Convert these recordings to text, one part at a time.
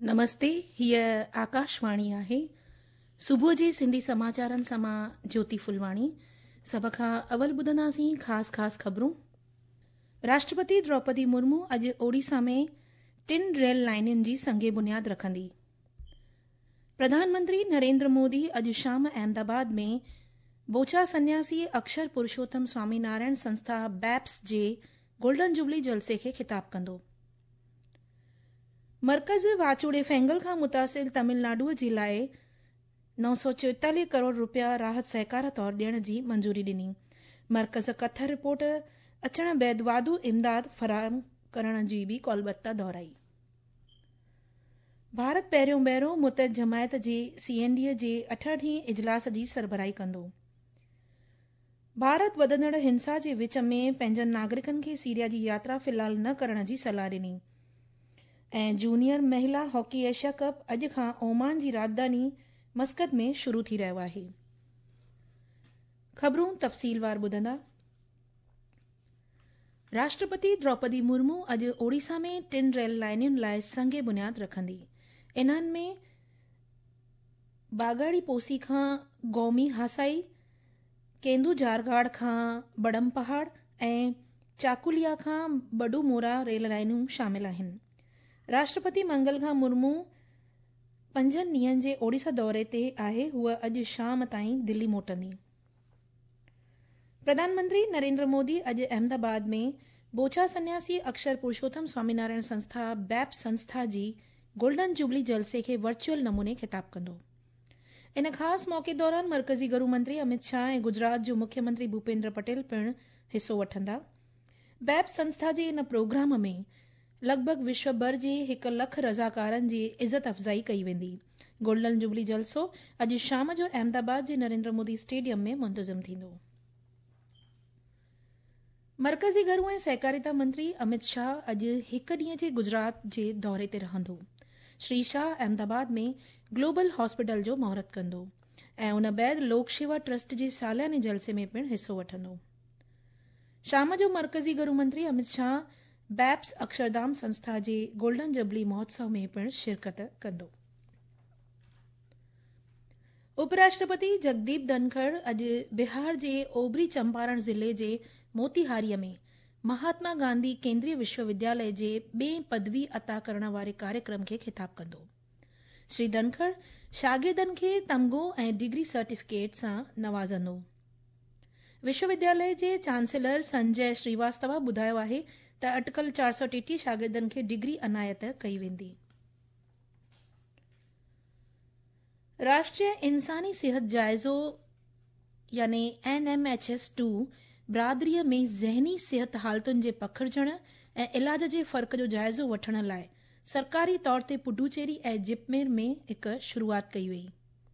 नमस्ते, हीअ आकाशवाणी आहे। सुबुह जे सिंधी समाचारनि सां मां ज्योति फुलवाणी। सभ खां अवल ॿुधंदासीं ख़ास ख़बरूं। राष्ट्रपति द्रौपदी मुर्मू अॼु ओडिशा में 3 रेल लाइनुनि जी संगे बुनियाद रखंदी। प्रधानमंत्री नरेंद्र मोदी अॼु शाम अहमदाबाद में बोचा सन्यासी अक्षर पुरुषोत्तम स्वामीनारायण संस्था बैप्स जे गोल्डन जुबली जलसे खे ख़िताब कंदो। मर्कज़ वाचूड़े फेंगल खां मुतासिर तमिलनाडुअ जे लाइ 944 करोड़ रुपया राहत सहकार तौर ॾियण जी मंजूरी ॾिनी। मर्कज़ कथ रिपोर्ट अचण बैदि वाधू इमदाद फराहम करण जी बि कोलबत्ता दोहराई। भारत पहिरियों भेरो मुतहद जमायत जे CND जे 68 इजलास जी सरबराही कंदो। भारत वधंदड़ हिंसा जे विच में पंहिंजनि नागरिकनि खे सीरिया जी यात्रा फ़िलहाल न करण जी सलाह ॾिनी। ऐं जूनियर महिला हॉकी एशिया कप अॼु खां ओमान जी राजधानी मस्कत में शुरू थी रहियो आहे। ख़बरूं तफ़सीलवार ॿुधंदा। राष्ट्रपति द्रौपदी मुर्मू अॼु ओडिशा में 3 रेल लाइनुनि लाइ संगे बुनियाद रखंदी। इन्हनि में बागाड़ी पोसी खां गौमी हासाई, केंदू जारगाड़ खां बड़म पहाड़ ऐं चाकुलिया खां बडूमोरा रेल लाइनूं शामिल आहिनि। राष्ट्रपति मंगल खां मुर्मू 5 ॾींहनि जे ओडिशा दौरे ते आहे। हूअ अॼु शाम ताईं दिल्ली मोटंदी। प्रधानमंत्री नरेंद्र मोदी अॼु अहमदाबाद में बोचा सन्यासी अक्षर पुरुषोत्तम स्वामीनारायण संस्था बैप्स संस्था जी गोल्डन जुबली जलसे खे वर्चुअल नमूने ख़िताब कंदो। इन ख़ासि मौक़े दौरान मर्कज़ी गृह मंत्री अमित शाह ऐं गुजरात जो मुख्यमंत्री भूपेंद्र पटेल पिणु हिसो वठंदा। बैप्स संस्था जे इन प्रोग्राम में लॻभॻ विश्व भर जे 1 लख रज़ाकारनि जी इज़त अफ़ज़ाई कई वेंदी। गोल्डन जुबली जलसो अॼु शाम जो अहमदाबाद जे नरेंद्र मोदी स्टेडियम में मुंतज़िम थींदो। मर्कज़ी घरू ऐं सहकारिता मंत्री अमित शाह अॼु 1 ॾींहं जे गुजरात जे दौरे ते रहंदो। श्री शाह अहमदाबाद में ग्लोबल हॉस्पिटल जो महूरत कंदो ऐं उन बैदि लोक शेवा ट्रस्ट जे सालियाने जलसे में पिणु हिसो वठंदो। शाम जो मर्कज़ी गृह मंत्री अमित शाह बैप्स अक्षरधाम संस्था जे गोल्डन जुबली महोत्सव में पिणु शिरकत कंदो। उपराष्ट्रपति जगदीप धनखड़ अॼु बिहार जे ओभरी चंपारण ज़िले जे मोतीहारीअ में महात्मा गांधी केंद्रीय विश्वविद्यालय जे 2 पदवी अता करण वारे कार्यक्रम खे ख़िताब कंदो। श्री धनखड़ शागिर्दनि खे तमगो ऐं डिग्री सर्टिफिकेट सां नवाज़ंदो। विश्वविद्यालय जे चांसलर संजय श्रीवास्तव ॿुधायो आहे त अटकल 433 शागिर्दनि खे डिग्री अनायत कई वेंदी। राष्ट्रीय इंसानी सिहत जाइज़ो यानी NMHS2 बिरादरीअ में ज़हनी सिहत हालतुनि जे पखिड़िजण ऐं इलाज जे फ़र्क़ जो जाइज़ो वठण लाइ सरकारी तौर ते पुडुचेरी ऐं जिपमेर में हिकु शुरूआत कई वई।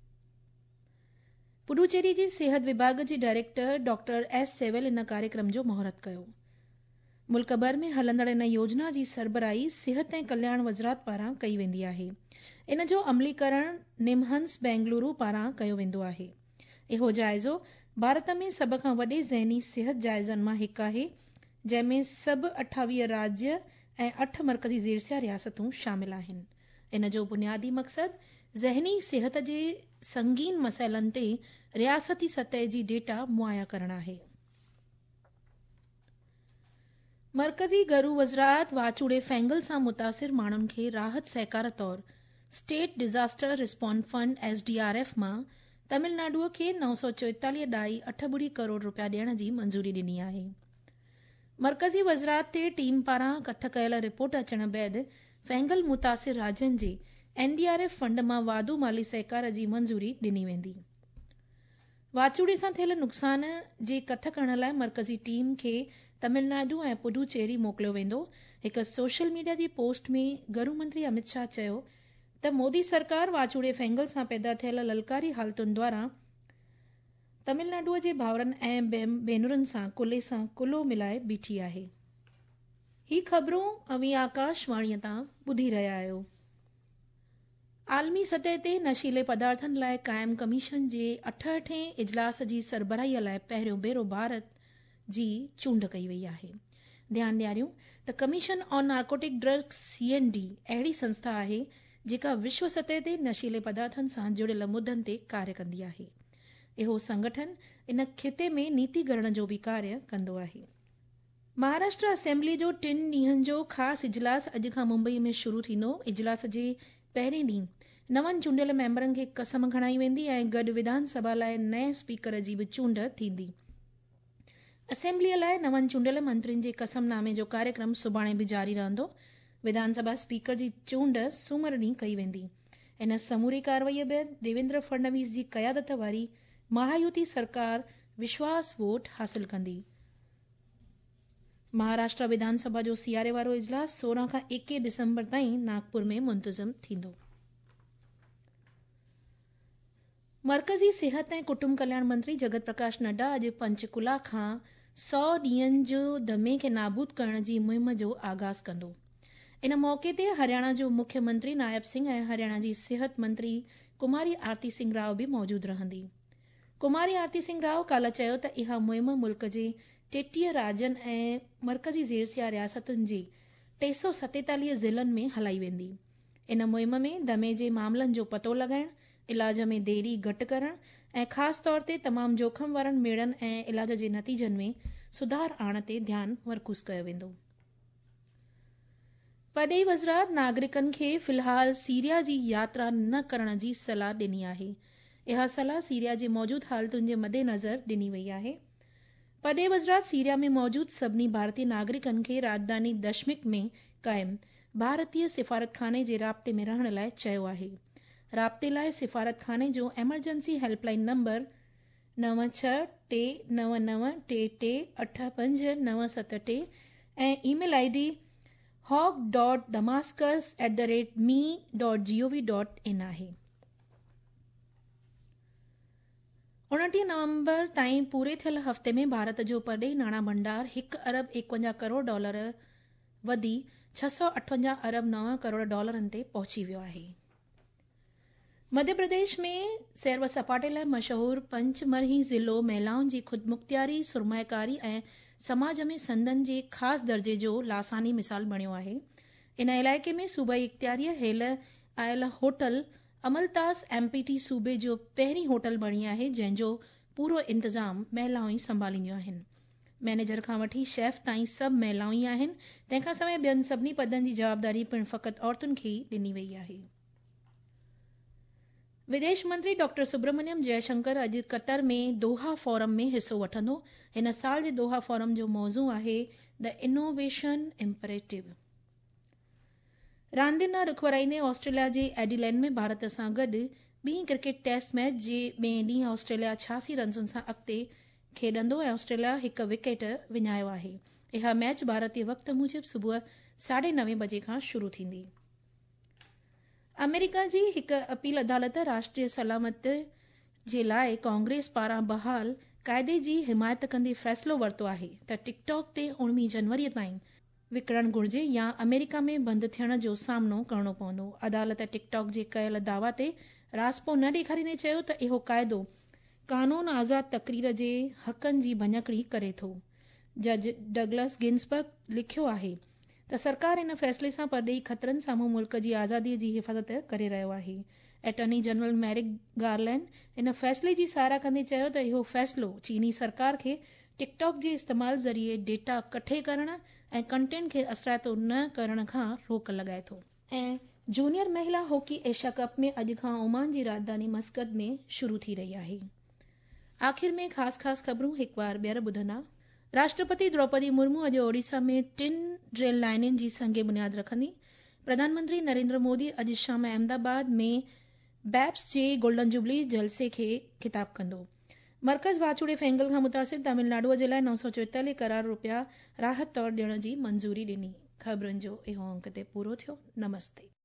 पुडुचेरी जे सिहत विभाग जे डायरेक्टर डॉक्टर S सेवेल इन कार्यक्रम जो महूरत कयो। मुल्क भर में हलंदड़ इन योजना जी सरबराही सिहत ऐं कल्याण वज़ारत पारां कई वेंदी आहे। इन जो अमलीकरण निमहंस बेंगलुरु पारां कयो वेंदो आहे। इहो जाइज़ो भारत में सभ खां वॾे ज़हनी सिहत जाइज़नि मां हिकु आहे, जंहिं में सभु 28 राज्य ऐं 8 मर्कज़ी ज़ेरसिया रियासतूं शामिल आहिनि। इन जो बुनियादी मक़सदु ज़हनी सिहत जे संगीन मसइलनि ते रियासती सतह जी डेटा मुहैया करणु आहे। मर्कज़ी घरू वज़रात वाचूड़े फेंगल सां मुतासिर माण्हुनि खे राहत सहकार तौर state disaster response fund SDRF मां तमिलनाडुअ खे 944.80 करोड़ रुपया ॾियण जी मंजूरी ॾिनी आहे। मर्कज़ी वज़रात ते टीम पारां कथ कयल रिपोर्ट अचण बैदि फेंगल मुतासिर राज्यनि जे NDRF फंड मां वाधू माली सहकार जी मंजूरी ॾिनी वेंदी। वाचूड़े सां थियल नुक़सान जे कथ करण लाइ मर्कज़ी टीम खे तमिलनाडु ऐं पुडुचेरी मोकिलियो वेंदो। हिकु सोशल मीडिया जी पोस्ट में गृह मंत्री अमित शाह चयो त मोदी सरकार वाचूड़े फेंगल सां पैदा थियल ललकारी हालतुनि द्वारा तमिलनाडुअ जे भाउरनि ऐं भेनरुनि सां कुल्हे सां कुल्हो मिलाए बीठी आहे। ही ख़बरूं अवी आकाशवाणीअ तां ॿुधी रहिया आहियो। आलमी सतह ते नशीले पदार्थनि लाइ क़ाइम कमीशन जे 68 इजलास जी सरबराहीअ लाइ पहिरियों भेरो भारत जी चूंड कई वई आहे। ध्यानु ॾियारियूं त commission on narcotic drugs CND अहिड़ी संस्था आहे जेका विश्व सतह ते नशीले पदार्थनि सां जुड़ियल मुद्दनि ते कार्य कंदी आहे। इहो संगठन इन खिते में नीति घड़ण जो भी कार्य कंदो आहे। महाराष्ट्र असेंबली जो 3 ॾींहनि जो ख़ासि इजलास अॼु खां मुंबई में शुरू थींदो। इजलास जे पहिरें ॾींहुं नवनि चूंडियल मेंबरनि खे कसम खणाई वेंदी ऐं गॾु विधानसभा लाइ नए स्पीकर जी भी चूंड थींदी। असेंबलीअ लाइ नवनि चूंडियल मंत्रियुनि जे कसमनामे जो कार्यक्रम सुभाणे भी जारी रहंदो। विधानसभा स्पीकर जी चूंड सूमर ॾींहुं कई वेंदी। इन समूरी कार्रवाईअ बैदि देवेंद्र फडणवीस जी क़यादत वारी महायुति सरकार विश्वास वोट हासिल कंदी। महाराष्ट्र विधानसभा जो सियारे वारो इजलास 16 खां 21 डिसंबर ताईं नागपुर में मुंतज़िम थींदो। मरकज़ी सिहत ऐं कुटुंब कल्याण मंत्री जगत प्रकाश नड्डा अॼु पंचकुला खां 100 ॾींहनि जो दमे खे नाबूद करण जी मुहिम जो आगाज़ कंदो। इन मौके ते हरियाणा जो मुख्यमंत्री नायब सिंह ऐं हरियाणा जी सिहत मंत्री कुमारी आरती सिंह राव भी मौजूद रहंदी। कुमारी आरती सिंह राव काल्ह चयो त इहा मुहिम मुल्क जे 33 राज्यनि ऐं मरकज़ी ज़ेरसिया रियासतुनि जे 347 ज़िलनि में हलाई वेंदी। इन मुहिम में दमे जे मामलनि जो पतो लॻाइण, इलाज में देरी घटि करण ऐं ख़ासि तौर ते तमामु जोखम वारनि मेड़नि ऐं इलाज जे नतीजनि में सुधार आणण ते ध्यानु मर्कूज़ कयो वेंदो। परॾेही वज़रात नागरिकनि खे फ़िलहाल सीरिया जी यात्रा न करण जी सलाह ॾिनी आहे। इहा सलाह सीरिया जे मौजूद हालतुनि जे मद्देनज़र ॾिनी वई आहे। परॾेही वज़रात सीरिया में मौजूद सभिनी भारतीय नागरिकनि खे राजधानी दमिश्क में क़ाइम भारतीय सिफ़ारतखाने जे राब्ते में रहण लाइ चयो आहे। राब्ते लाइ सिफ़ारतखाने जो एमरजेंसी हेल्पलाइन नंबर 9629338597 ऐं ईमेल आईडी hawk.damascus@me.gov.in आहे। 29 नवंबर ताईं पूरे थियल हफ़्ते में भारत जो परॾेही नाणां भंडार $1 अरब 51 करोड़ वधी 658 अरब 9 करोड़ ते पहुची वियो आहे। मध्य प्रदेश में सैर व सपाटे लाइ मशहूर पंचमरही ज़िलो महिलाउनि जी ख़ुदमुख़्तियारी, सुरमाइकारी ऐं समाज में संदनि जे ख़ासि दर्जे जो लासानी मिसाल बणियो आहे। इन इलाइक़े में सूबाई इख़्तियारीअ हेल आयल होटल अमलतास MPT सूबे जो पहिरीं होटल बणी आहे जंहिंजो पूरो इंतज़ाम महिलाऊं ई संभालींदियूं आहिनि। मैनेजर खां वठी शेफ ताईं सभु महिलाऊं ई आहिनि। तंहिंखां सवाइ ॿियनि सभिनी पदनि जी जवाबदारी पिणु फ़क़ति औरतुनि खे ई ॾिनी वई आहे। विदेश मंत्री डॉक्टर सुब्रमण्यम जयशंकर अॼु कतर में दोहा फोरम में हिस्सो वठंदो। हिन साल जे दोहा फोरम जो मौज़ू आहे द इनोवेशन इम्परेटिव। रांदियुनि न रुखवराईंदे ऑस्ट्रेलिया जे एडिलेड में भारत सां गॾु ॿीं क्रिकेट टेस्ट मैच जे ॿिएं ॾींहुं ऑस्ट्रेलिया 86 रन्सुनि सां अॻिते खेॾंदो ऐं ऑस्ट्रेलिया 1 विकेट विञायो आहे। इहा मैच भारतीय वक़्त मूजिबि सुबुह 9:30 बजे खां शुरू थींदी। अमेरिका जी हिकु अपील अदालत राष्ट्रीय सलामत जे लाइ कांग्रेस पारां बहाल क़ाइदे जी हिमायत कंदे फ़ैसिलो वरितो आहे त टिकटॉक ते 19 जनवरीअ ताईं विकिणणु घुर्जे या अमेरिका में बंदि थियण जो सामनो करणो पवंदो। अदालत टिकटॉक जे कयल दावा ते रासपो न ॾेखारींदे चयो त इहो क़ाइदो कानून आज़ाद तक़रीर जे हक़नि जी भञकड़ी करे थो। जज डगलस गिन्सबर्ग लिखियो आहे त सरकार इन फ़ैसिले सां परॾेही ख़तरनि साम्हूं मुल्क जी आज़ादीअ जी हिफ़ाज़त करे रहियो आहे। एटर्नी जनरल मैरिक गारलैंड इन फ़ैसिले जी साराह कंदे चयो त इहो फ़ैसिलो चीनी सरकार खे टिकटॉक जे इस्तेमाल ज़रिए डेटा कठे करण ऐं कंटेंट खे असराइतो न करण खां रोक लॻाए थो। ऐं जूनियर महिला हॉकी एशिया कप में अॼु खां ओमान जी राजधानी मस्कत में शुरू थी रही आहे। आख़िर में ख़ासि ख़बरूं हिकु बार ॿीहर ॿुधंदा। राष्ट्रपति द्रौपदी मुर्मू अॼु ओडिशा में 3 रेल लाइनुनि जी संगे बुनियाद रखंदी। प्रधानमंत्री नरेंद्र मोदी अॼु शाम अहमदाबाद में बैप्स जे गोल्डन जुबली जलसे खे ख़िताब कंदो। मरकज़ वाचूड़े फैंगल खां मुतासिर तमिलनाडुअ जे लाइ 944 करोड़ रुपया राहत तौर ॾियण जी मंज़ूरी ॾिनी। ख़बरुनि जो इहो अंक ते पूरो थियो। नमस्ते।